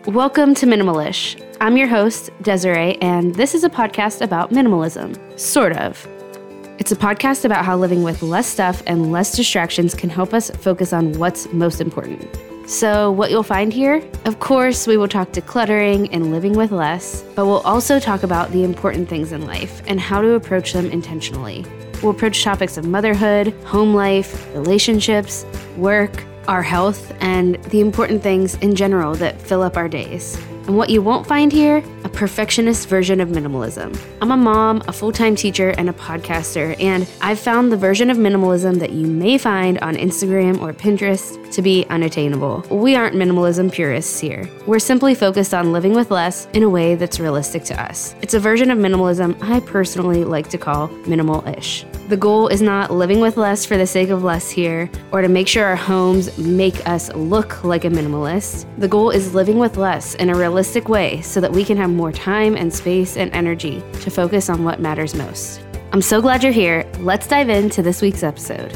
Welcome to Minimalish. I'm your host, Desiree, and this is a podcast about minimalism. Sort of. It's a podcast about how living with less stuff and less distractions can help us focus on what's most important. So what you'll find here? Of course, we will talk decluttering and living with less, but we'll also talk about the important things in life and how to approach them intentionally. We'll approach topics of motherhood, home life, relationships, work, our health, and the important things in general that fill up our days. And what you won't find here? A perfectionist version of minimalism. I'm a mom, a full-time teacher, and a podcaster, and I've found the version of minimalism that you may find on Instagram or Pinterest to be unattainable. We aren't minimalism purists here. We're simply focused on living with less in a way that's realistic to us. It's a version of minimalism I personally like to call minimal-ish. The goal is not living with less for the sake of less here, or to make sure our homes make us look like a minimalist. The goal is living with less in a realistic way so that we can have more time and space and energy to focus on what matters most. I'm so glad you're here. Let's dive into this week's episode.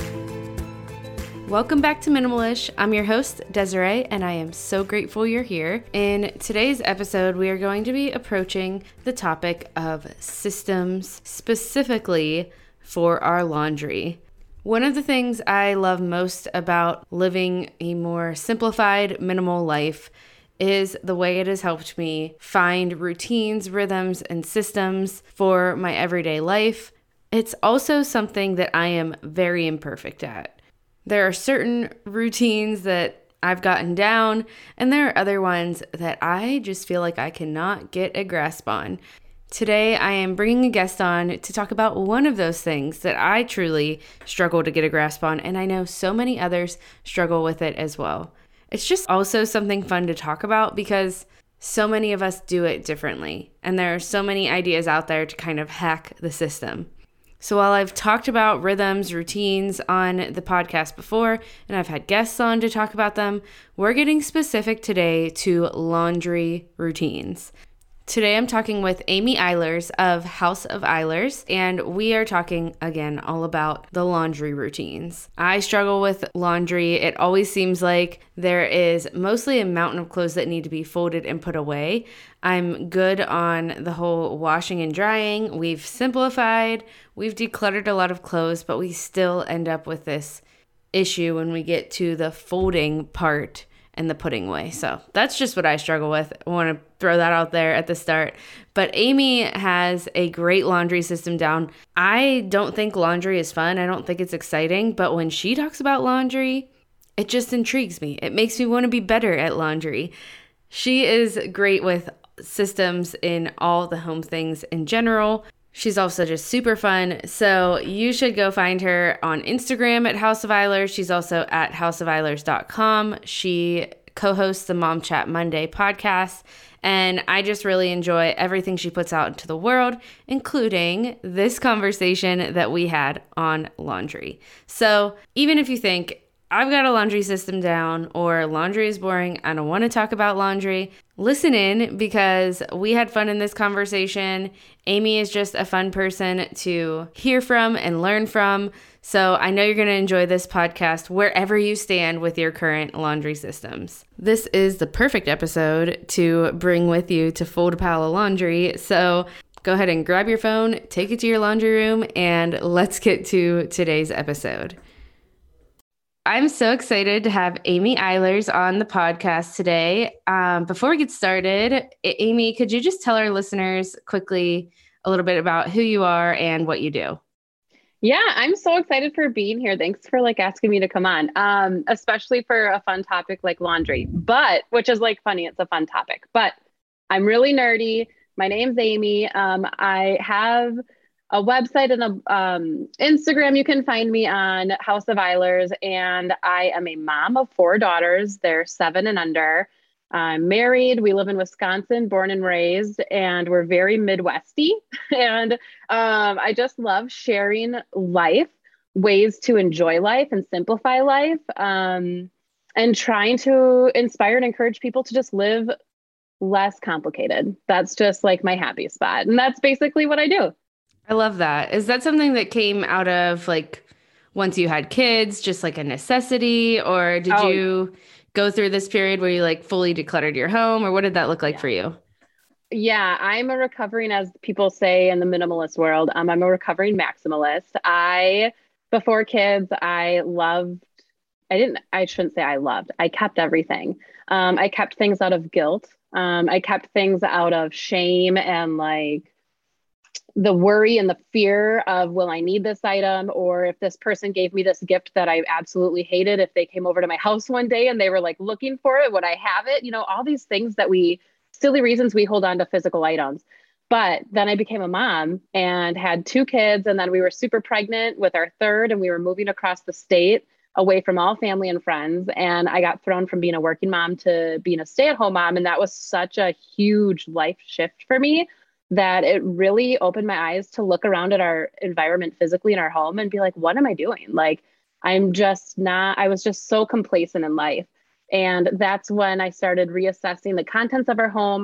Welcome back to Minimalish. I'm your host, Desiree, and I am so grateful you're here. In today's episode, we are going to be approaching the topic of systems, specifically for our laundry. One of the things I love most about living a more simplified, minimal life is the way it has helped me find routines, rhythms, and systems for my everyday life. It's also something that I am very imperfect at. There are certain routines that I've gotten down, and there are other ones that I just feel like I cannot get a grasp on. Today, I am bringing a guest on to talk about one of those things that I truly struggle to get a grasp on, and I know so many others struggle with it as well. It's just also something fun to talk about because so many of us do it differently, and there are so many ideas out there to kind of hack the system. So while I've talked about rhythms, routines on the podcast before, and I've had guests on to talk about them, we're getting specific today to laundry routines. Today I'm talking with Amy Eilers of House of Eilers, and we are talking again all about the laundry routines. I struggle with laundry. It always seems like there is mostly a mountain of clothes that need to be folded and put away. I'm good on the whole washing and drying. We've simplified, we've decluttered a lot of clothes, but we still end up with this issue when we get to the folding part and the putting away. So that's just what I struggle with. I want to throw that out there at the start. But Amy has a great laundry system down. I don't think laundry is fun. I don't think it's exciting. But when she talks about laundry, it just intrigues me. It makes me want to be better at laundry. She is great with systems in all the home things in general. She's also just super fun. So you should go find her on Instagram at House of Eilers. She's also at houseofelers.com. She co-hosts the Mom Chat Monday podcast. And I just really enjoy everything she puts out into the world, including this conversation that we had on laundry. So even if you think, I've got a laundry system down, or laundry is boring, I don't want to talk about laundry, listen in because we had fun in this conversation. Amy is just a fun person to hear from and learn from. So I know you're going to enjoy this podcast wherever you stand with your current laundry systems. This is the perfect episode to bring with you to fold a pile of laundry. So go ahead and grab your phone, take it to your laundry room, and let's get to today's episode. I'm so excited to have Amy Eilers on the podcast today. Before we get started, Amy, could you just tell our listeners quickly a little bit about who you are and what you do? Yeah, I'm so excited for being here. Thanks for asking me to come on, especially for a fun topic like laundry, which is funny. It's a fun topic, but I'm really nerdy. My name's Amy. I have a website and a Instagram. You can find me on House of Eilers, and I am a mom of 4 daughters. They're 7 and under. I'm married. We live in Wisconsin, born and raised, and we're very Midwesty. And I just love sharing life, ways to enjoy life and simplify life, and trying to inspire and encourage people to just live less complicated. That's just my happy spot. And that's basically what I do. I love that. Is that something that came out of once you had kids, just a necessity, or did you go through this period where you like fully decluttered your home, or what did that look like for you? Yeah, I'm a recovering, as people say in the minimalist world, I'm a recovering maximalist. Before kids, I shouldn't say I loved, I kept everything. I kept things out of guilt. I kept things out of shame and like the worry and the fear of, will I need this item? Or if this person gave me this gift that I absolutely hated, if they came over to my house one day and they were like looking for it, would I have it? All these things silly reasons we hold on to physical items. But then I became a mom and had two kids. And then we were super pregnant with our third, and we were moving across the state away from all family and friends. And I got thrown from being a working mom to being a stay-at-home mom. And that was such a huge life shift for me that it really opened my eyes to look around at our environment physically in our home and be like, what am I doing? Like, I was just so complacent in life. And that's when I started reassessing the contents of our home.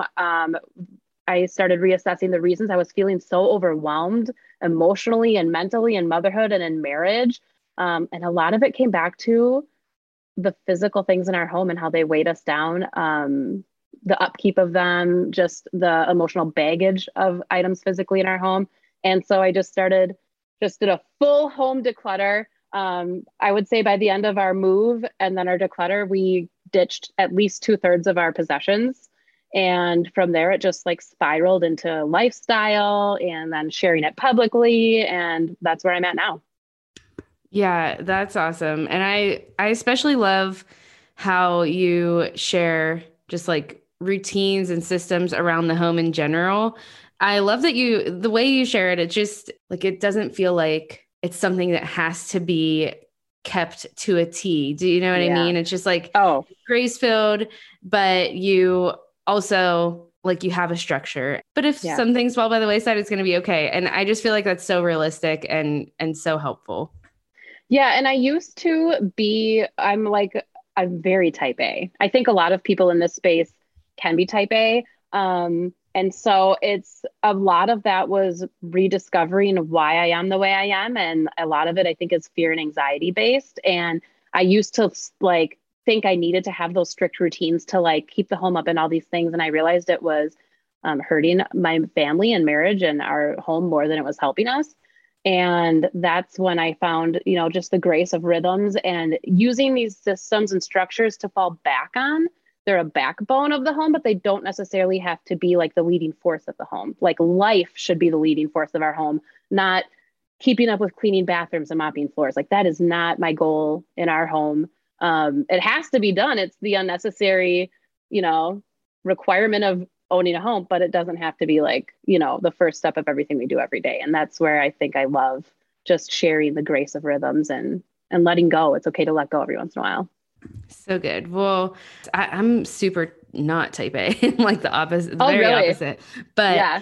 I started reassessing the reasons I was feeling so overwhelmed emotionally and mentally in motherhood and in marriage. And a lot of it came back to the physical things in our home and how they weighed us down. The upkeep of them, just the emotional baggage of items physically in our home. And so I just did a full home declutter. I would say by the end of our move and then our declutter, we ditched at least 2/3 of our possessions. And from there, it just like spiraled into lifestyle and then sharing it publicly. And that's where I'm at now. Yeah, that's awesome. And I especially love how you share just like routines and systems around the home in general. I love that the way you share it, it just like, it doesn't feel like it's something that has to be kept to a T. Do you know what I mean? It's just like, grace filled, but you also like you have a structure, but if some things fall by the wayside, it's going to be okay. And I just feel like that's so realistic and so helpful. Yeah. And I used to I'm very type A. I think a lot of people in this space can be type A. And so it's a lot of that was rediscovering why I am the way I am. And a lot of it, I think, is fear and anxiety based. And I used to like think I needed to have those strict routines to like keep the home up and all these things. And I realized it was hurting my family and marriage and our home more than it was helping us. And that's when I found, just the grace of rhythms and using these systems and structures to fall back on. They're a backbone of the home, but they don't necessarily have to be like the leading force of the home. Like life should be the leading force of our home, not keeping up with cleaning bathrooms and mopping floors. Like that is not my goal in our home. It has to be done. It's the unnecessary, requirement of owning a home, but it doesn't have to be like, the first step of everything we do every day. And that's where I think I love just sharing the grace of rhythms and letting go. It's okay to let go every once in a while. So good. Well, I'm super not type A, like the opposite, the very really? opposite. But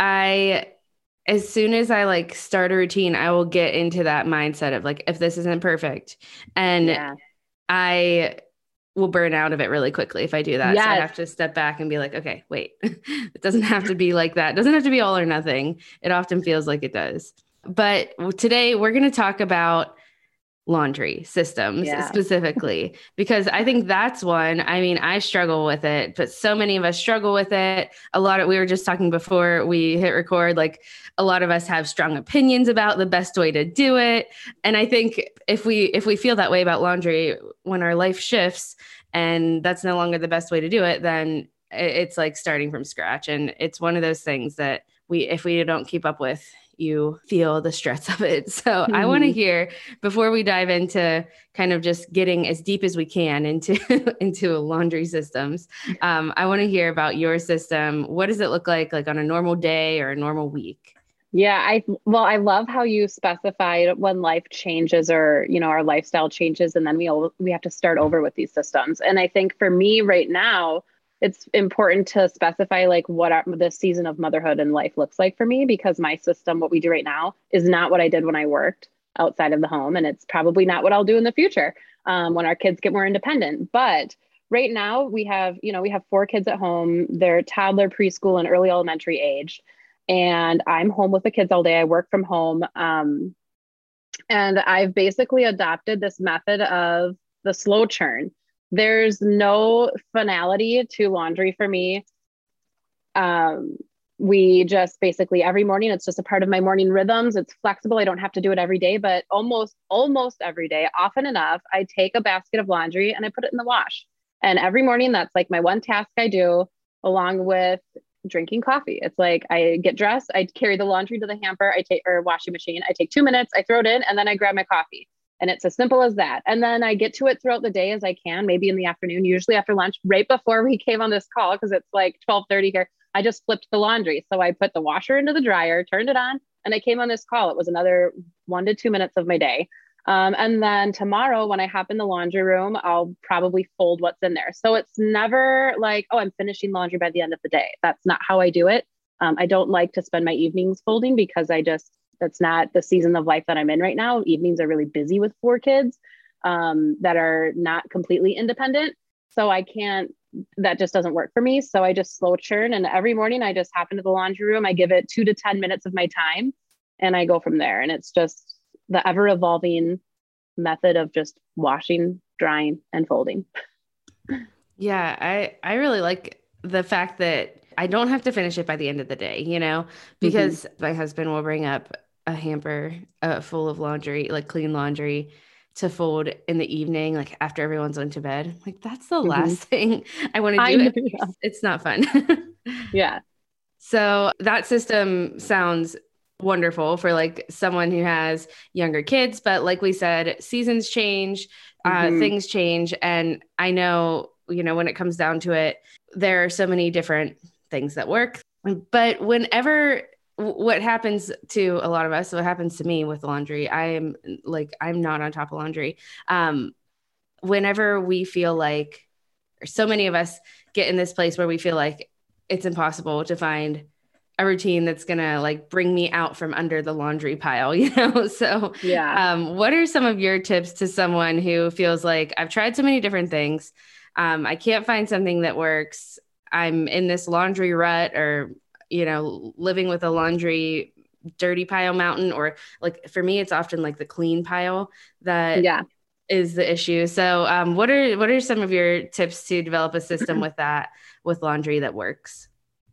as soon as I like start a routine, I will get into that mindset of like, if this isn't perfect, and I will burn out of it really quickly if I do that. Yes. So I have to step back and be like, okay, wait, it doesn't have to be like that. It doesn't have to be all or nothing. It often feels like it does. But today we're going to talk about laundry systems specifically, because I think that's one. I mean, I struggle with it, but so many of us struggle with it. We were just talking before we hit record, like a lot of us have strong opinions about the best way to do it. And I think if we feel that way about laundry, when our life shifts and that's no longer the best way to do it, then it's like starting from scratch. And it's one of those things that if we don't keep up with, you feel the stress of it. So I want to hear, before we dive into kind of just getting as deep as we can into laundry systems, I want to hear about your system. What does it look like on a normal day or a normal week? Yeah, I love how you specified when life changes or, our lifestyle changes, and then we have to start over with these systems. And I think for me right now, it's important to specify like what this season of motherhood and life looks like for me, because my system, what we do right now, is not what I did when I worked outside of the home. And it's probably not what I'll do in the future when our kids get more independent. But right now we have 4 kids at home. They're toddler, preschool, and early elementary age. And I'm home with the kids all day. I work from home. And I've basically adopted this method of the slow churn. There's no finality to laundry for me. Um, we just basically every morning, it's just a part of my morning rhythms. It's flexible. I don't have to do it every day, but almost every day, often enough, I take a basket of laundry and I put it in the wash. And every morning, that's like my one task I do, along with drinking coffee. It's like I get dressed, I carry the laundry to the hamper, I take or washing machine, I take 2 minutes, I throw it in, and then I grab my coffee. And it's as simple as that. And then I get to it throughout the day as I can, maybe in the afternoon, usually after lunch, right before we came on this call, because it's like 12:30 here. I just flipped the laundry. So I put the washer into the dryer, turned it on, and I came on this call. It was another 1 to 2 minutes of my day. And then tomorrow, when I hop in the laundry room, I'll probably fold what's in there. So it's never like, oh, I'm finishing laundry by the end of the day. That's not how I do it. I don't like to spend my evenings folding because that's not the season of life that I'm in right now. Evenings are really busy with 4 kids that are not completely independent. So that just doesn't work for me. So I just slow churn. And every morning I just hop into the laundry room. I give it 2 to 10 minutes of my time and I go from there. And it's just the ever evolving method of just washing, drying, and folding. Yeah, I really like the fact that I don't have to finish it by the end of the day, because my husband will bring up a hamper full of laundry, like clean laundry to fold in the evening, like after everyone's went to bed. Like that's the last thing I want to do. It's not fun. Yeah. So that system sounds wonderful for like someone who has younger kids, but like we said, seasons change, things change. And I know, when it comes down to it, there are so many different things that work, but what happens to a lot of us, what happens to me with laundry, I'm not on top of laundry. Whenever we feel like, or so many of us get in this place where we feel like it's impossible to find a routine that's going to like bring me out from under the laundry pile, So yeah. What are some of your tips to someone who feels like I've tried so many different things. I can't find something that works. I'm in this laundry rut or, living with a laundry dirty pile mountain, or like for me, it's often like the clean pile that is the issue. So what are some of your tips to develop a system with laundry that works?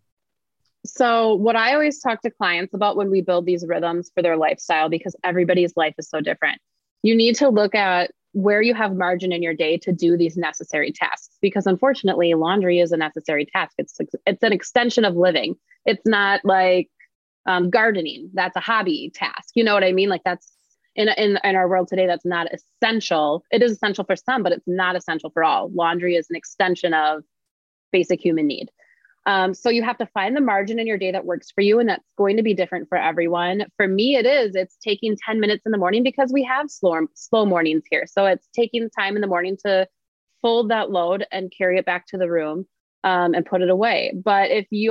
So what I always talk to clients about when we build these rhythms for their lifestyle, because everybody's life is so different, you need to look at where you have margin in your day to do these necessary tasks, because unfortunately laundry is a necessary task. It's an extension of living. It's not like gardening. That's a hobby task. You know what I mean? Like that's in our world today, that's not essential. It is essential for some, but it's not essential for all. Laundry is an extension of basic human need. So you have to find the margin in your day that works for you. And that's going to be different for everyone. For me, it's taking 10 minutes in the morning because we have slow mornings here. So it's taking time in the morning to fold that load and carry it back to the room and put it away. But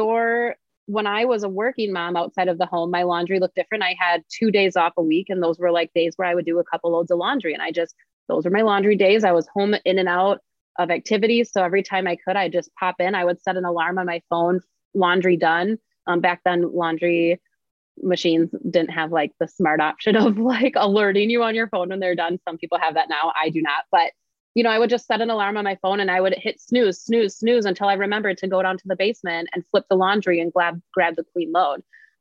when I was a working mom outside of the home, my laundry looked different. I had 2 days off a week, and those were like days where I would do a couple loads of laundry. And those were my laundry days. I was home in and out of activities. So every time I could, I just pop in. I would set an alarm on my phone, laundry done. Back then, laundry machines didn't have like the smart option of like alerting you on your phone when they're done. Some people have that now. I do not. But, I would just set an alarm on my phone and I would hit snooze, snooze, snooze until I remembered to go down to the basement and flip the laundry and grab the clean load.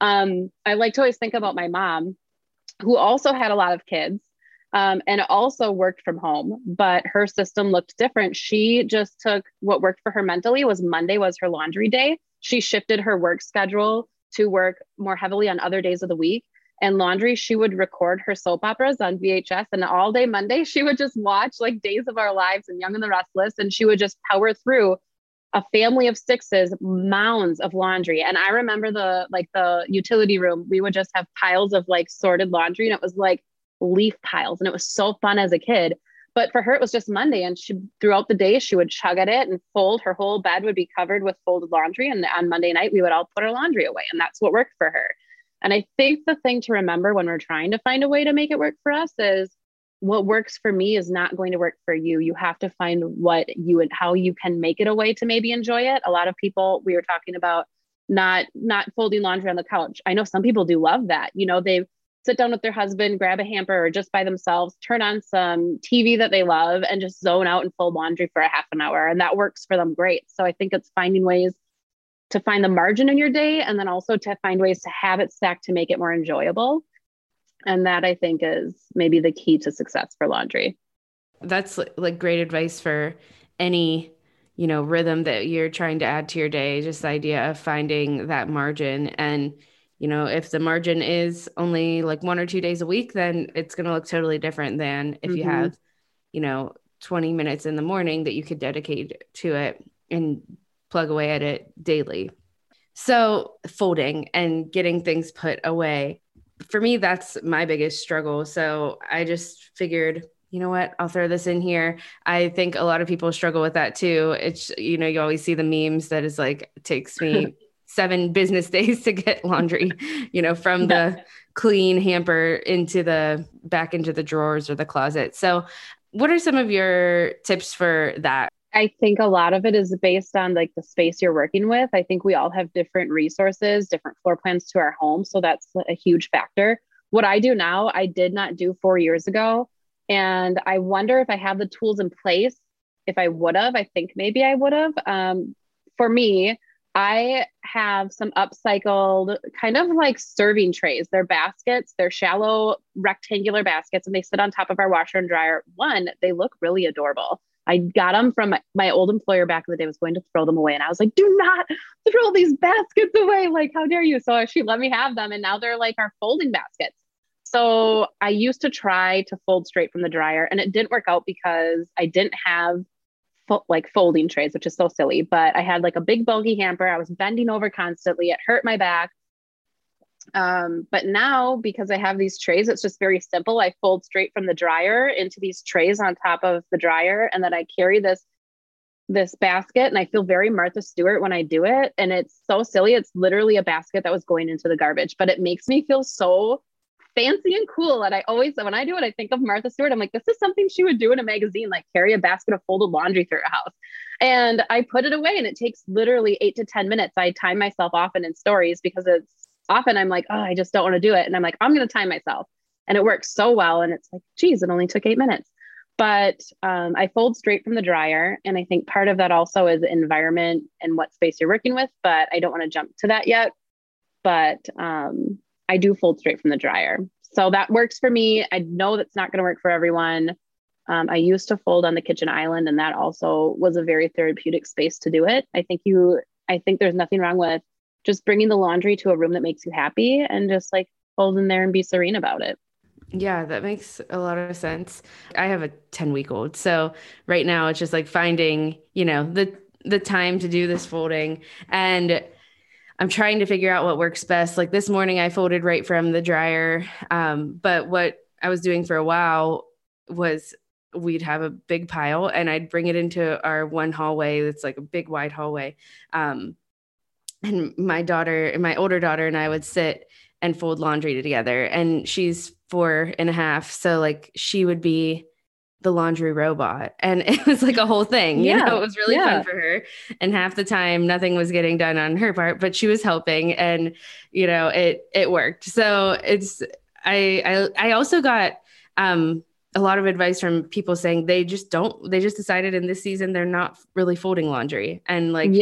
I like to always think about my mom, who also had a lot of kids. And also worked from home, but her system looked different. She just took what worked for her mentally. Monday was her laundry day. She shifted her work schedule to work more heavily on other days of the week. And laundry, she would record her soap operas on VHS, and all day Monday, she would just watch like Days of Our Lives and Young and the Restless. And she would just power through a family of 6s, mounds of laundry. And I remember the utility room, we would just have piles of like sorted laundry. And it was like leaf piles. And it was so fun as a kid. But for her, it was just Monday. And throughout the day, she would chug at it and fold. Her whole bed would be covered with folded laundry. And on Monday night, we would all put our laundry away. And that's what worked for her. And I think the thing to remember when we're trying to find a way to make it work for us is what works for me is not going to work for you. You have to find how you can make it a way to maybe enjoy it. A lot of people, we were talking about not folding laundry on the couch. I know some people do love that. sit down with their husband, grab a hamper or just by themselves, turn on some TV that they love and just zone out and fold laundry for a half an hour. And that works for them great. So I think it's finding ways to find the margin in your day and then also to find ways to have it stacked to make it more enjoyable. And that I think is maybe the key to success for laundry. That's like great advice for any, rhythm that you're trying to add to your day. Just the idea of finding that margin. And, if the margin is only like 1 or 2 days a week, then it's going to look totally different than if you have, 20 minutes in the morning that you could dedicate to it and plug away at it daily. So folding and getting things put away, for me, that's my biggest struggle. So I just figured, you know what, I'll throw this in here. I think a lot of people struggle with that too. It's, you always see the memes that is like, it takes me 7 business days to get laundry, from the clean hamper back into the drawers or the closet. So what are some of your tips for that? I think a lot of it is based on like the space you're working with. I think we all have different resources, different floor plans to our home. So that's a huge factor. What I do now, I did not do 4 years ago. And I wonder if I have the tools in place. If I would have, I think maybe I would have. For me, I have some upcycled kind of like serving trays. They're baskets. They're shallow rectangular baskets and they sit on top of our washer and dryer. One, they look really adorable. I got them from my old employer back in the day. I was going to throw them away. And I was like, do not throw these baskets away. Like, how dare you? So she let me have them. And now they're like our folding baskets. So I used to try to fold straight from the dryer and it didn't work out because I didn't have folding trays, which is so silly, but I had like a big bulky hamper. I was bending over constantly. It hurt my back. But now because I have these trays, it's just very simple. I fold straight from the dryer into these trays on top of the dryer. And then I carry this basket and I feel very Martha Stewart when I do it. And it's so silly. It's literally a basket that was going into the garbage, but it makes me feel so fancy and cool. And I always, when I do it, I think of Martha Stewart. I'm like, this is something she would do in a magazine, like carry a basket of folded laundry through a house. And I put it away and it takes literally 8 to 10 minutes. I time myself often in stories because it's often I'm like, oh, I just don't want to do it. And I'm like, I'm going to time myself. And it works so well. And it's like, geez, it only took 8 minutes. But I fold straight from the dryer. And I think part of that also is the environment and what space you're working with. But I don't want to jump to that yet. But I do fold straight from the dryer. So that works for me. I know that's not going to work for everyone. I used to fold on the kitchen island, and that also was a very therapeutic space to do it. I think there's nothing wrong with just bringing the laundry to a room that makes you happy and just like fold in there and be serene about it. Yeah, that makes a lot of sense. I have a 10-week-old. So right now it's just like finding, the time to do this folding, and I'm trying to figure out what works best. Like this morning I folded right from the dryer. But what I was doing for a while was we'd have a big pile and I'd bring it into our one hallway. That's like a big wide hallway. And my older daughter and I would sit and fold laundry together, and she's 4.5. So like she would be the laundry robot, and it was like a whole thing. It was really fun for her. And half the time nothing was getting done on her part, but she was helping, and it worked. So I also got a lot of advice from people saying they just decided in this season they're not really folding laundry, and like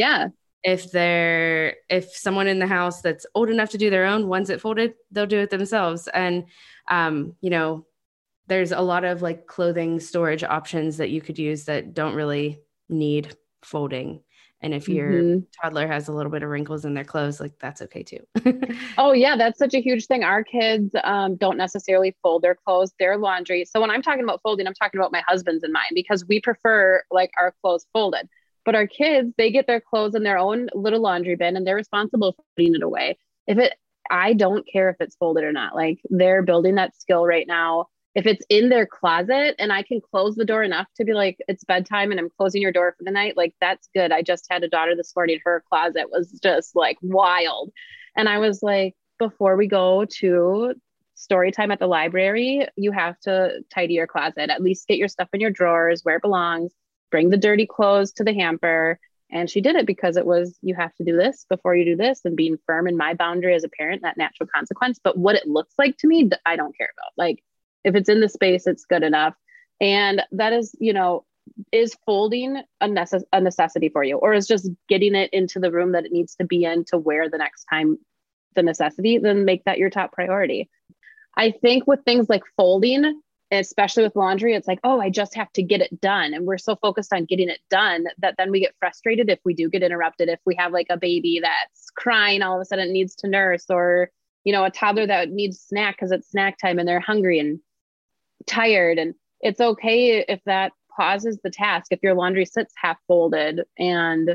if someone in the house that's old enough to do their own wants it folded, they'll do it themselves. And there's a lot of like clothing storage options that you could use that don't really need folding. And if your toddler has a little bit of wrinkles in their clothes, like that's okay too. Oh yeah. That's such a huge thing. Our kids don't necessarily fold their clothes, their laundry. So when I'm talking about folding, I'm talking about my husband's and mine, because we prefer like our clothes folded. But our kids, they get their clothes in their own little laundry bin and they're responsible for putting it away. I don't care if it's folded or not. Like they're building that skill right now. If it's in their closet and I can close the door enough to be like, it's bedtime and I'm closing your door for the night, like that's good. I just had a daughter this morning, her closet was just like wild. And I was like, before we go to story time at the library, you have to tidy your closet, at least get your stuff in your drawers where it belongs, bring the dirty clothes to the hamper And she did it because it was, you have to do this before you do this, and being firm in my boundary as a parent, that natural consequence. But what it looks like to me, I don't care about. Like, if it's in the space, it's good enough. And that is, is folding a necessity for you, or is just getting it into the room that it needs to be in to wear the next time the necessity, then make that your top priority. I think with things like folding, especially with laundry, it's like, oh, I just have to get it done. And we're so focused on getting it done that then we get frustrated if we do get interrupted, if we have like a baby that's crying all of a sudden it needs to nurse, or, a toddler that needs snack because it's snack time and they're hungry and tired. And it's okay if that pauses the task. If your laundry sits half folded and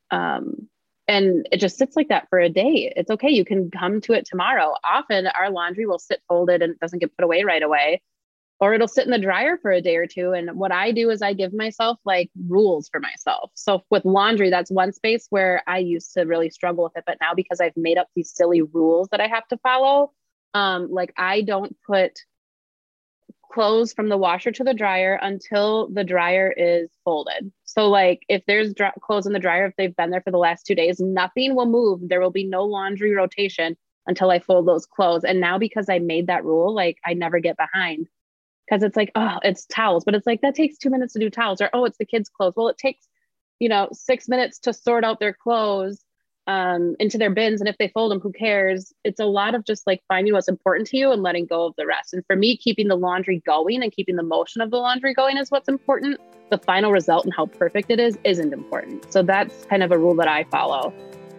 it just sits like that for a day, it's okay. You can come to it tomorrow. Often our laundry will sit folded and it doesn't get put away right away, or it'll sit in the dryer for a day or two. And what I do is I give myself like rules for myself. So with laundry, that's one space where I used to really struggle with it. But now, because I've made up these silly rules that I have to follow, like I don't put clothes from the washer to the dryer until the dryer is folded. So like if there's clothes in the dryer, if they've been there for the last 2 days, nothing will move. There will be no laundry rotation until I fold those clothes. And now, because I made that rule, like I never get behind, because it's like, oh, it's towels, but it's like, that takes 2 minutes to do towels. Or, oh, it's the kids' clothes. Well, it takes, 6 minutes to sort out their clothes into their bins. And if they fold them, who cares? It's a lot of just like finding what's important to you and letting go of the rest. And for me, keeping the laundry going and keeping the motion of the laundry going is what's important. The final result and how perfect it is isn't important. So that's kind of a rule that I follow.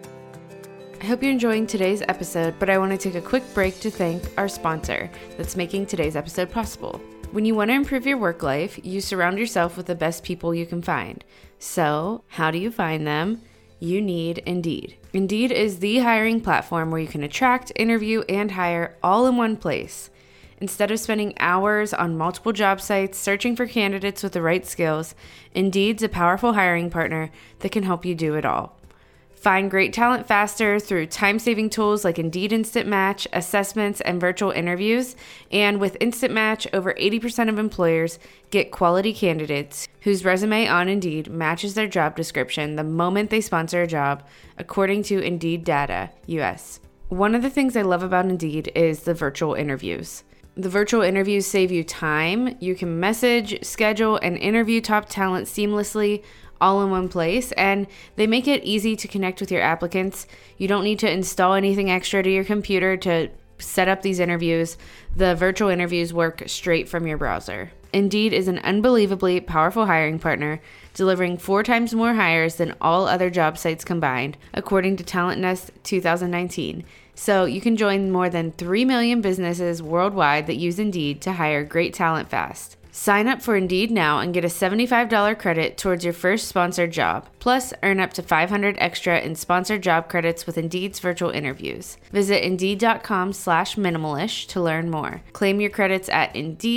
I hope you're enjoying today's episode, but I want to take a quick break to thank our sponsor that's making today's episode possible. When you want to improve your work life, you surround yourself with the best people you can find. So, how do you find them? You need Indeed. Indeed is the hiring platform where you can attract, interview, and hire all in one place. Instead of spending hours on multiple job sites searching for candidates with the right skills, Indeed's a powerful hiring partner that can help you do it all. Find great talent faster through time-saving tools like Indeed Instant Match, assessments, and virtual interviews. And with Instant Match, over 80% of employers get quality candidates whose resume on Indeed matches their job description the moment they sponsor a job, according to Indeed Data US. One of the things I love about Indeed is the virtual interviews. The virtual interviews save you time. You can message, schedule, and interview top talent seamlessly, all in one place, and they make it easy to connect with your applicants. You don't need to install anything extra to your computer to set up these interviews. The virtual interviews work straight from your browser. Indeed is an unbelievably powerful hiring partner, delivering 4 times more hires than all other job sites combined, according to Talent Nest 2019. So you can join more than 3 million businesses worldwide that use Indeed to hire great talent fast. Sign up for Indeed now and get a $75 credit towards your first sponsored job. Plus, earn up to $500 extra in sponsored job credits with Indeed's virtual interviews. Visit Indeed.com/minimalish to learn more. Claim your credits at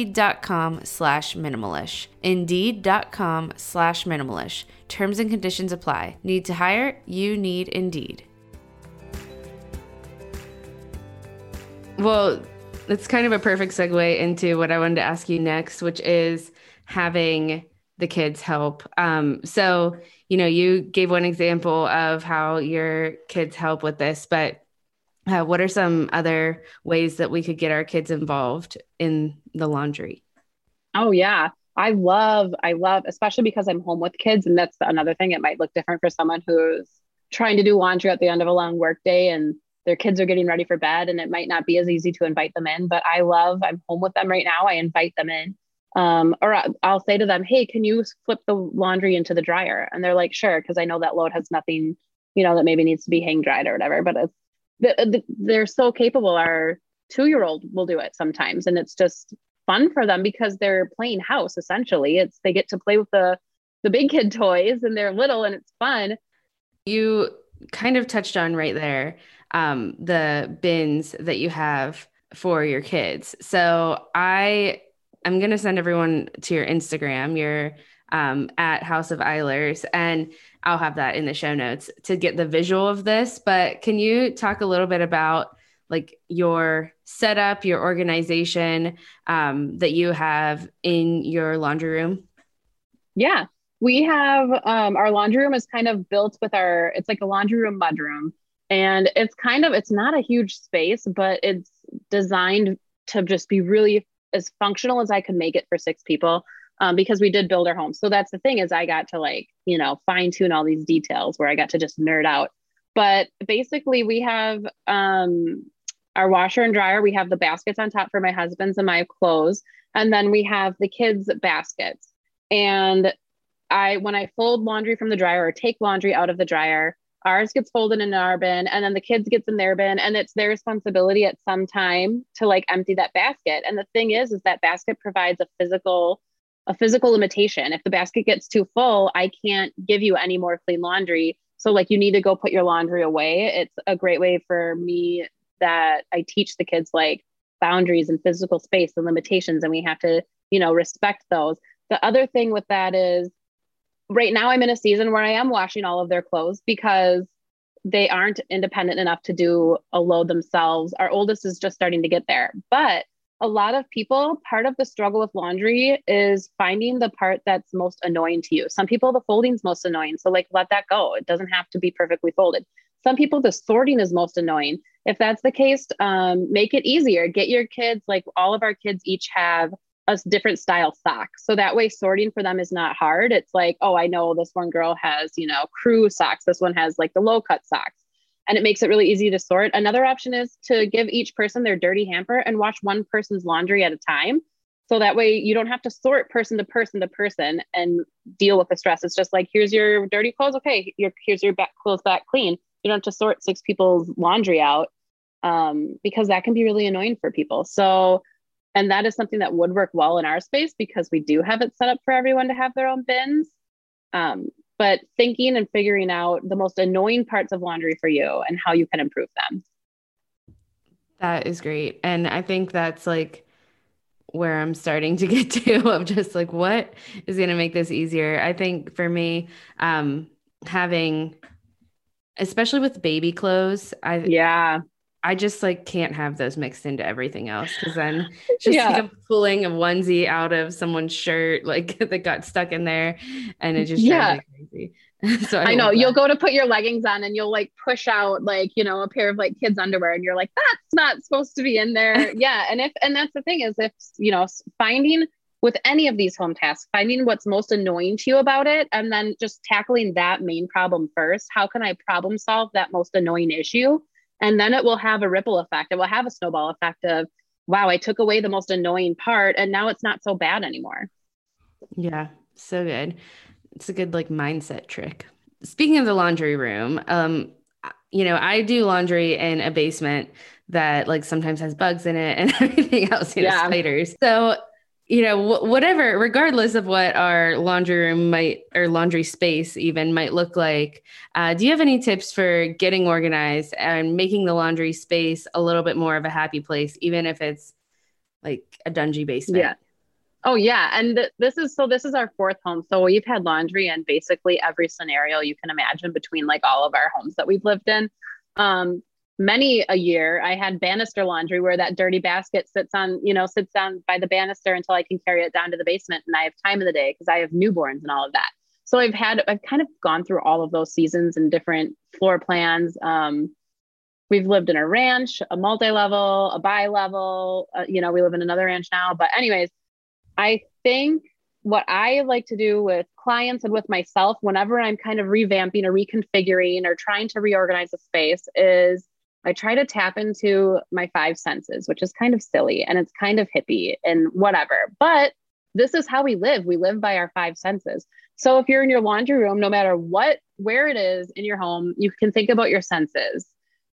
Indeed.com/minimalish. Indeed.com/minimalish. Terms and conditions apply. Need to hire? You need Indeed. Well, it's kind of a perfect segue into what I wanted to ask you next, which is having the kids help. So, you gave one example of how your kids help with this, but what are some other ways that we could get our kids involved in the laundry? Oh, yeah. I love, especially because I'm home with kids. And that's another thing. It might look different for someone who's trying to do laundry at the end of a long work day and their kids are getting ready for bed, and it might not be as easy to invite them in, but I'm home with them right now. I invite them in. Or I'll say to them, hey, can you flip the laundry into the dryer? And they're like, sure. Cause I know that load has nothing, that maybe needs to be hang dried or whatever, but they're so capable. Our 2-year-old will do it sometimes. And it's just fun for them because they're playing house. Essentially, they get to play with the big kid toys and they're little and it's fun. You kind of touched on right there, the bins that you have for your kids. So I'm going to send everyone to your Instagram, your at House of Eilers, and I'll have that in the show notes to get the visual of this. But can you talk a little bit about like your setup, your organization that you have in your laundry room? Yeah. We have our laundry room is kind of built with it's like a laundry room mudroom. And it's not a huge space, but it's designed to just be really as functional as I could make it for 6 people. Because we did build our home. So that's the thing is I got to like, fine tune all these details where I got to just nerd out. But basically we have our washer and dryer. We have the baskets on top for my husband's and my clothes. And then we have the kids' baskets. And when I fold laundry from the dryer or take laundry out of the dryer, ours gets folded in our bin and then the kids gets in their bin, and it's their responsibility at some time to like empty that basket. And the thing is that basket provides a physical limitation. If the basket gets too full, I can't give you any more clean laundry. So like you need to go put your laundry away. It's a great way for me that I teach the kids like boundaries and physical space and limitations, and we have to, respect those. The other thing with that is right now I'm in a season where I am washing all of their clothes because they aren't independent enough to do a load themselves. Our oldest is just starting to get there, but a lot of people, part of the struggle with laundry is finding the part that's most annoying to you. Some people, the folding's most annoying. So like, let that go. It doesn't have to be perfectly folded. Some people, the sorting is most annoying. If that's the case, make it easier. Get your kids, like all of our kids each have a different style sock. So that way sorting for them is not hard. It's like, oh, I know this one girl has, crew socks. This one has like the low cut socks. And it makes it really easy to sort. Another option is to give each person their dirty hamper and wash one person's laundry at a time. So that way you don't have to sort person to person to person and deal with the stress. It's just like, here's your dirty clothes. Okay, here's your clothes back clean. You don't have to sort 6 people's laundry out because that can be really annoying for people. So, and that is something that would work well in our space because we do have it set up for everyone to have their own bins. But thinking and figuring out the most annoying parts of laundry for you and how you can improve them. That is great. And I think that's like where I'm starting to get to of just like, what is going to make this easier? I think for me, having, especially with baby clothes, I just like can't have those mixed into everything else because then it's just like I'm pulling a onesie out of someone's shirt like that got stuck in there and it just drives me crazy. So I know you'll go to put your leggings on and you'll like push out like, a pair of like kids underwear and you're like, that's not supposed to be in there. Yeah. And that's the thing is if, finding with any of these home tasks, finding what's most annoying to you about it, and then just tackling that main problem first. How can I problem solve that most annoying issue? And then it will have a ripple effect. It will have a snowball effect of, wow, I took away the most annoying part and now it's not so bad anymore. Yeah, so good. It's a good like mindset trick. Speaking of the laundry room, I do laundry in a basement that like sometimes has bugs in it and everything else, spiders. So whatever, regardless of what our laundry room or laundry space even might look like, do you have any tips for getting organized and making the laundry space a little bit more of a happy place, even if it's like a dungy basement? Yeah. Oh yeah. And this is our 4th home. So we've had laundry in basically every scenario you can imagine between like all of our homes that we've lived in. Many a year I had banister laundry where that dirty basket sits down by the banister until I can carry it down to the basement and I have time in the day because I have newborns and all of that. So I've kind of gone through all of those seasons and different floor plans. We've lived in a ranch, a multi-level, a bi-level, we live in another ranch now. But anyways, I think what I like to do with clients and with myself, whenever I'm kind of revamping or reconfiguring or trying to reorganize a space is I try to tap into my 5 senses, which is kind of silly and it's kind of hippie and whatever, but this is how we live. We live by our 5 senses. So if you're in your laundry room, no matter where it is in your home, you can think about your senses.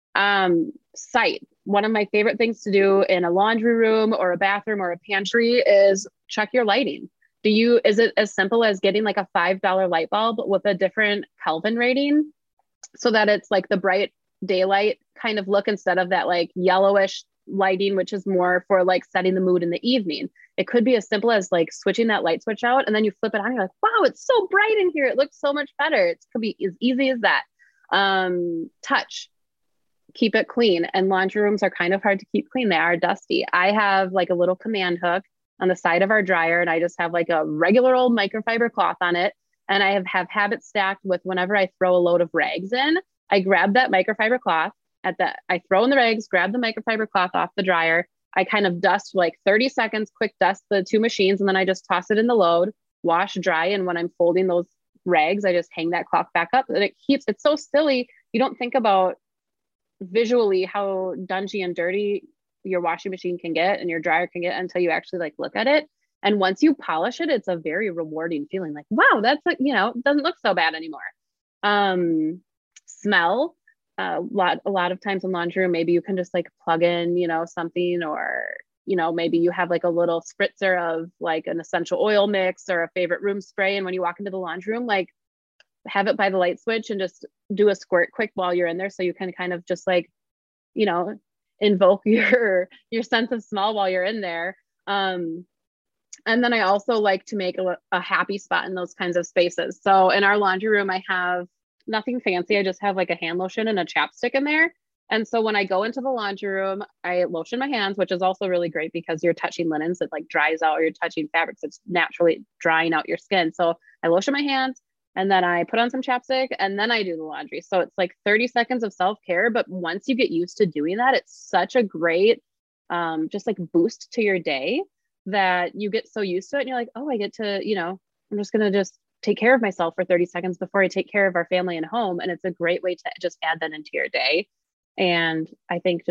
Sight. One of my favorite things to do in a laundry room or a bathroom or a pantry is check your lighting. Is it as simple as getting like a $5 light bulb with a different Kelvin rating so that it's like the bright daylight kind of look instead of that like yellowish lighting, which is more for like setting the mood in the evening. It could be as simple as like switching that light switch out and then you flip it on and you're like, wow, it's so bright in here. It looks so much better. It could be as easy as that. Touch. Keep it clean. And laundry rooms are kind of hard to keep clean. They are dusty. I have like a little command hook on the side of our dryer and I just have like a regular old microfiber cloth on it. And I have habits stacked with whenever I throw a load of rags in, I grab that microfiber cloth I throw in the rags, grab the microfiber cloth off the dryer. I kind of dust like 30 seconds, quick dust the two machines, and then I just toss it in the load, wash, dry. And when I'm folding those rags, I just hang that cloth back up. And it's so silly. You don't think about visually how dungy and dirty your washing machine can get and your dryer can get until you actually like look at it. And once you polish it, it's a very rewarding feeling, like, wow, that's like, doesn't look so bad anymore. Smell. A lot of times in laundry room, maybe you can just like plug in, something, or, maybe you have like a little spritzer of like an essential oil mix or a favorite room spray. And when you walk into the laundry room, like have it by the light switch and just do a squirt quick while you're in there. So you can kind of just like, invoke your sense of smell while you're in there. And then I also like to make a happy spot in those kinds of spaces. So in our laundry room, I have nothing fancy. I just have like a hand lotion and a chapstick in there. And so when I go into the laundry room, I lotion my hands, which is also really great because you're touching linens. It like dries out, or you're touching fabrics. It's naturally drying out your skin. So I lotion my hands and then I put on some chapstick and then I do the laundry. So it's like 30 seconds of self-care. But once you get used to doing that, it's such a great just like boost to your day that you get so used to it. And you're like, oh, I get to, I'm just going to just take care of myself for 30 seconds before I take care of our family and home. And it's a great way to just add that into your day. And I think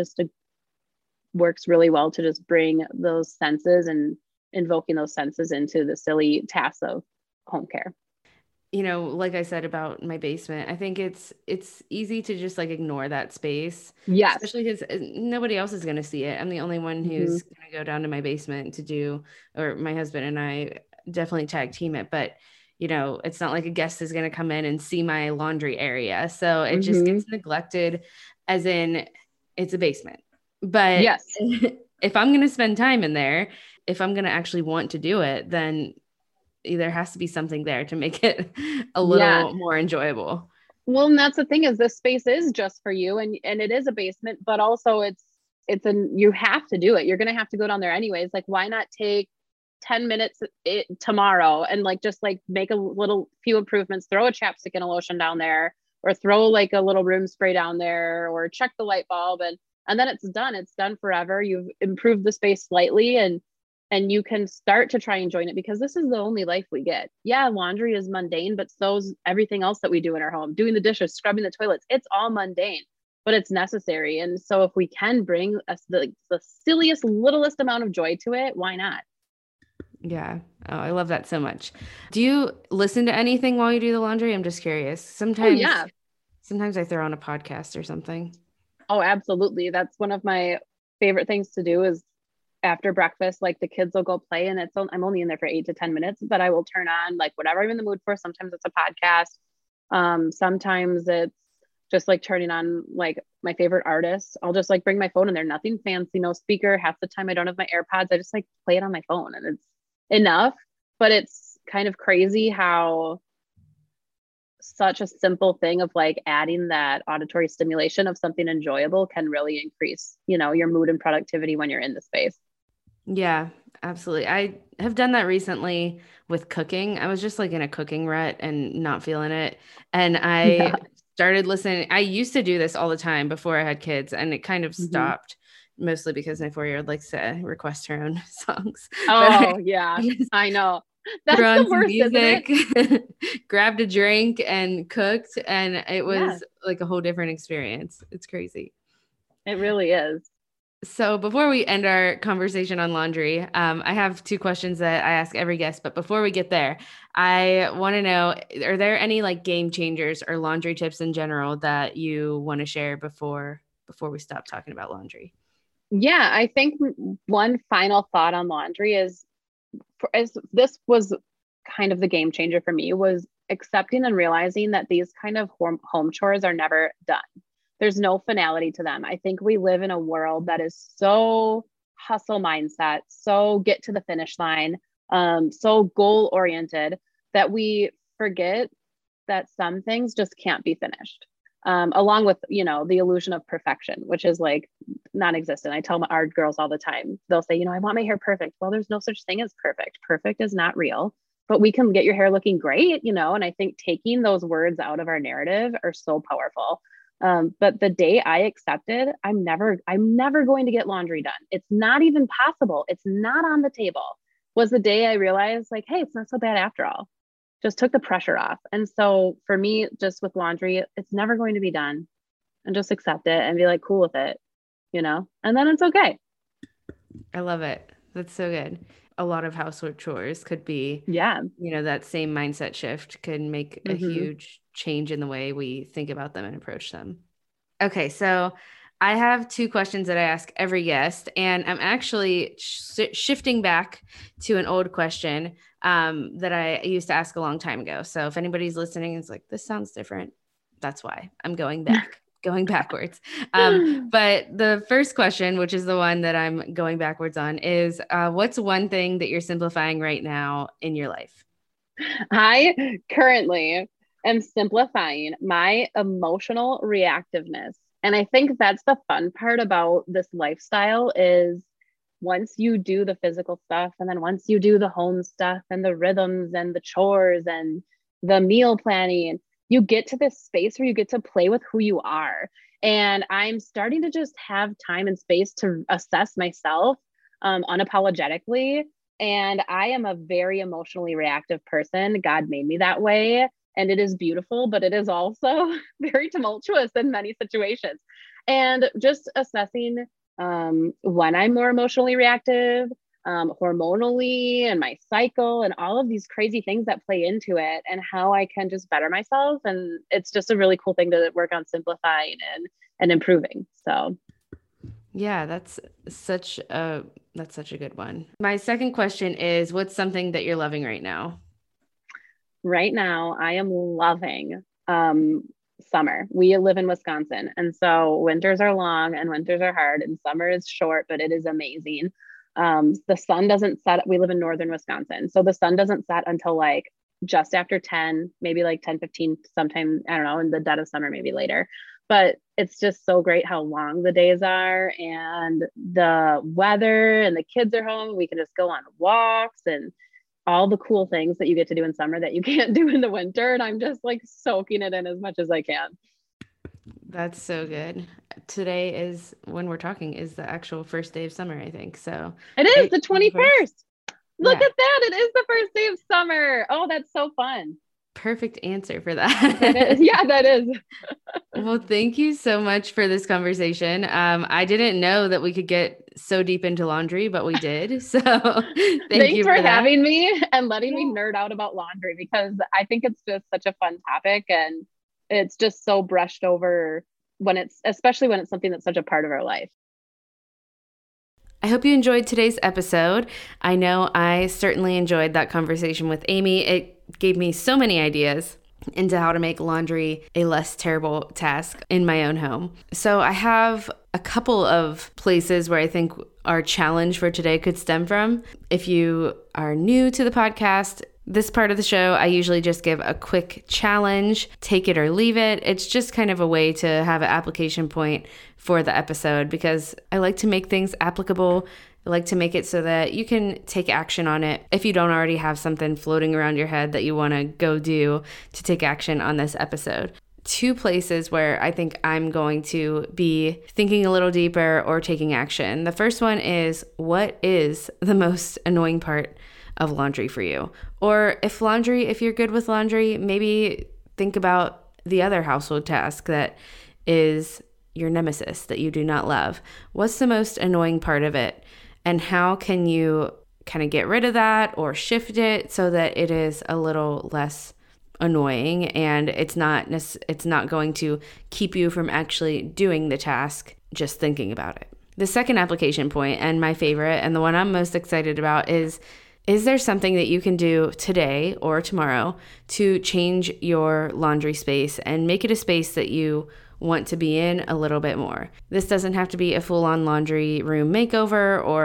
works really well to just bring those senses and invoking those senses into the silly tasks of home care. Like I said about my basement, I think it's easy to just like ignore that space. Yes. Especially because nobody else is going to see it. I'm the only one who's going to go down to my basement to do, or my husband and I definitely tag team it. But, it's not like a guest is going to come in and see my laundry area. So it just gets neglected, as in it's a basement. But yes, if I'm going to spend time in there, if I'm going to actually want to do it, then there has to be something there to make it a little more enjoyable. Well, and that's the thing, is this space is just for you, and it is a basement, but also you have to do it. You're going to have to go down there anyways. Like, why not take 10 minutes tomorrow and like just like make a little few improvements, throw a chapstick and a lotion down there, or throw like a little room spray down there, or check the light bulb, and then it's done forever. You've improved the space slightly, and you can start to try enjoying it, because this is the only life we get. Yeah, laundry is mundane, but so's everything else that we do in our home. Doing the dishes, scrubbing the toilets, it's all mundane, but it's necessary. And so if we can bring us the silliest, littlest amount of joy to it, why not? Yeah. Oh, I love that so much. Do you listen to anything while you do the laundry? I'm just curious. Sometimes I throw on a podcast or something. Oh, absolutely. That's one of my favorite things to do, is after breakfast, like the kids will go play, and I'm only in there for 8 to 10 minutes, but I will turn on like whatever I'm in the mood for. Sometimes it's a podcast. Sometimes it's just like turning on like my favorite artists. I'll just like bring my phone in there, nothing fancy, no speaker. Half the time I don't have my AirPods. I just like play it on my phone, and it's enough. But it's kind of crazy how such a simple thing of like adding that auditory stimulation of something enjoyable can really increase, your mood and productivity when you're in the space. Yeah, absolutely. I have done that recently with cooking. I was just like in a cooking rut and not feeling it. And I started listening. I used to do this all the time before I had kids, and it kind of stopped, mostly because my 4-year-old likes to request her own songs. Oh, yeah, I know. That's the worst, music, isn't it? Grabbed a drink and cooked, and it was like a whole different experience. It's crazy. It really is. So before we end our conversation on laundry, I have 2 questions that I ask every guest. But before we get there, I want to know, are there any like game changers or laundry tips in general that you want to share before we stop talking about laundry? Yeah, I think one final thought on laundry is, as this was kind of the game changer for me, was accepting and realizing that these kind of home chores are never done. There's no finality to them. I think we live in a world that is so hustle mindset, so get to the finish line, so goal oriented, that we forget that some things just can't be finished. Along with, the illusion of perfection, which is like non-existent. I tell our girls all the time, they'll say, I want my hair perfect. Well, there's no such thing as perfect. Perfect is not real. but we can get your hair looking great, you know? And I think taking those words out of our narrative are so powerful. But the day I accepted, I'm never going to get laundry done. It's not even possible. It's not on the table, was the day I realized like, hey, it's not so bad after all. Just took the pressure off. And so for me, just with laundry, it's never going to be done, and just accept it and be like cool with it, you know, and then it's okay. I love it. That's so good. A lot of household chores could be, Yeah. you know, that same mindset shift can make a huge change in the way we think about them and approach them. Okay. So I have 2 questions that I ask every guest, and I'm actually shifting back to an old question that I used to ask a long time ago. So if anybody's listening, it's like, this sounds different. That's why I'm going back. Going backwards. But the first question, which is the one that I'm going backwards on, is what's one thing that you're simplifying right now in your life? I currently am simplifying my emotional reactiveness. And I think that's the fun part about this lifestyle is once you do the physical stuff, and then once you do the home stuff and the rhythms and the chores and the meal planning, you get to this space where you get to play with who you are. And I'm starting to just have time and space to assess myself unapologetically. And I am a very emotionally reactive person. God made me that way. And it is beautiful, but it is also very tumultuous in many situations. And just assessing when I'm more emotionally reactive, hormonally, and my cycle, and all of these crazy things that play into it, and how I can just better myself. And it's just a really cool thing to work on simplifying and improving. So yeah, that's such a good one. My second question is, what's something that you're loving right now? Right now, I am loving summer. We live in Wisconsin, and so winters are long and winters are hard, and summer is short, but it is amazing. The sun doesn't set. We live in northern Wisconsin, so the sun doesn't set until like just after 10, maybe like 10:15, sometime, I don't know, in the dead of summer, maybe later. But it's just so great how long the days are, and the weather, and the kids are home. We can just go on walks and all the cool things that you get to do in summer that you can't do in the winter. And I'm just like soaking it in as much as I can. That's so good. Today is, when we're talking, is the actual first day of summer, I think. So it is the 21st. Look at that. It is the first day of summer. Oh, that's so fun. Perfect answer for that. Yeah, that is. Well, thank you so much for this conversation. I didn't know that we could get so deep into laundry, but we did. So thanks you for having me and letting me nerd out about laundry, because I think it's just such a fun topic, and it's just so brushed over especially when it's something that's such a part of our life. I hope you enjoyed today's episode. I know I certainly enjoyed that conversation with Amy. It gave me so many ideas into how to make laundry a less terrible task in my own home. So I have a couple of places where I think our challenge for today could stem from. If you are new to the podcast, this part of the show, I usually just give a quick challenge, take it or leave it. It's just kind of a way to have an application point for the episode, because I like to make things applicable. I like to make it so that you can take action on it if you don't already have something floating around your head that you want to go do to take action on this episode. 2 places where I think I'm going to be thinking a little deeper or taking action. The first one is, what is the most annoying part of laundry for you? Or if you're good with laundry, maybe think about the other household task that is your nemesis that you do not love. What's the most annoying part of it? And how can you kind of get rid of that or shift it so that it is a little less annoying and it's not going to keep you from actually doing the task just thinking about it. The second application point, and my favorite and the one I'm most excited about, is there something that you can do today or tomorrow to change your laundry space and make it a space that you want to be in a little bit more? This doesn't have to be a full-on laundry room makeover or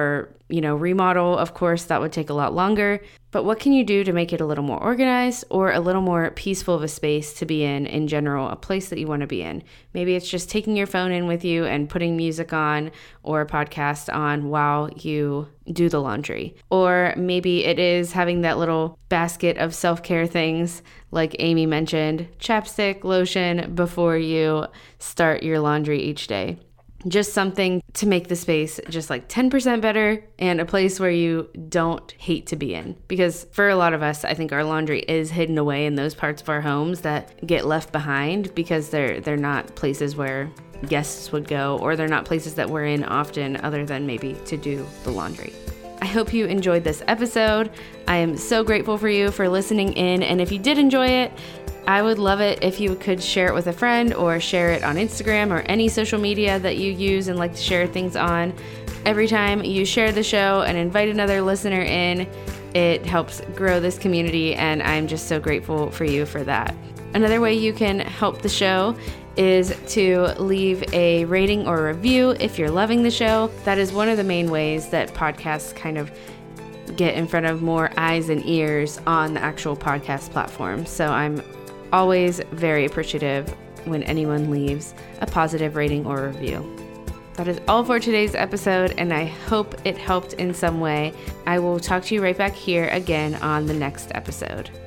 remodel, of course, that would take a lot longer. But what can you do to make it a little more organized or a little more peaceful of a space to be in general, a place that you want to be in? Maybe it's just taking your phone in with you and putting music on or a podcast on while you do the laundry. Or maybe it is having that little basket of self-care things like Amy mentioned, chapstick, lotion, before you start your laundry each day. Just something to make the space just like 10% better and a place where you don't hate to be in. Because for a lot of us, I think our laundry is hidden away in those parts of our homes that get left behind because they're not places where guests would go, or they're not places that we're in often other than maybe to do the laundry. I hope you enjoyed this episode. I am so grateful for you for listening in. And if you did enjoy it, I would love it if you could share it with a friend or share it on Instagram or any social media that you use and like to share things on. Every time you share the show and invite another listener in, it helps grow this community, and I'm just so grateful for you for that. Another way you can help the show is to leave a rating or review if you're loving the show. That is one of the main ways that podcasts kind of get in front of more eyes and ears on the actual podcast platform. So I'm always very appreciative when anyone leaves a positive rating or review. That is all for today's episode, and I hope it helped in some way. I will talk to you right back here again on the next episode.